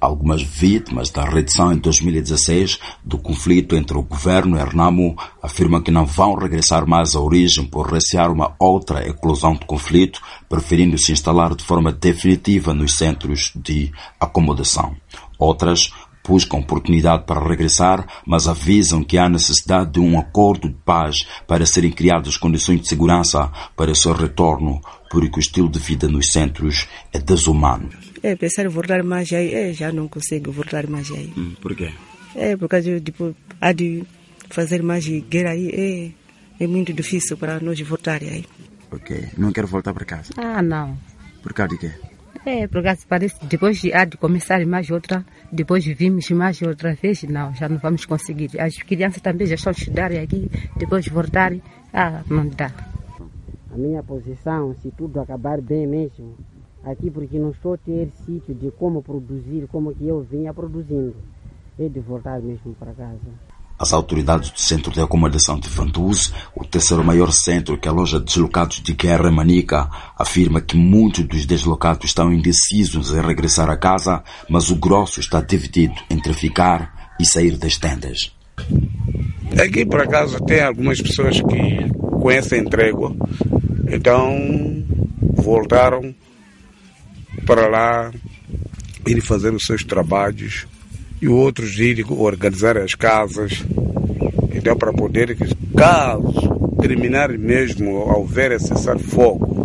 Algumas vítimas da reedição em 2016 do conflito entre o governo e Renamo afirmam que não vão regressar mais à origem por recear uma outra eclosão de conflito, preferindo se instalar de forma definitiva nos centros de acomodação. Outras buscam oportunidade para regressar, mas avisam que há necessidade de um acordo de paz para serem criadas condições de segurança para o seu retorno, porque o estilo de vida nos centros é desumano. Pensar em voltar mais aí, já não consigo voltar mais aí. Por quê? Por causa há de fazer mais guerra aí, é muito difícil para nós voltar aí. Ok. Não quero voltar para casa? Não. Por causa de quê? Por causa parece que depois de começar mais outra, depois vimos mais outra vez, não, já não vamos conseguir. As crianças também já estão estudando aqui, depois voltarem, não dá. A minha posição, se tudo acabar bem mesmo, aqui porque não estou a ter sítio de como produzir, como que eu vinha produzindo, é de voltar mesmo para casa. As autoridades do Centro de Acomodação de Vantuze, o terceiro maior centro que aloja deslocados de guerra em Manica, afirma que muitos dos deslocados estão indecisos em regressar a casa, mas o grosso está dividido entre ficar e sair das tendas. Aqui, por acaso, tem algumas pessoas que conhecem trégua, então voltaram para lá, ir fazer os seus trabalhos, e outros irem organizar as casas, então para poder, caso terminar mesmo, ao ver cessar fogo,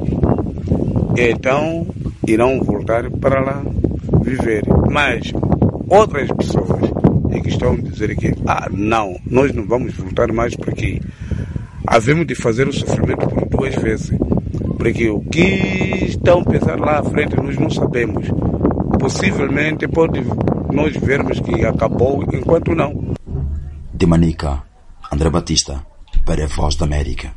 então irão voltar para lá viver. Mas outras pessoas é que estão a dizer que não, nós não vamos voltar mais para aqui. Havemos de fazer o sofrimento por duas vezes, porque o que estão a pensar lá à frente nós não sabemos. Possivelmente pode nós vermos que acabou, enquanto não. De Manica, André Batista, para a Voz da América.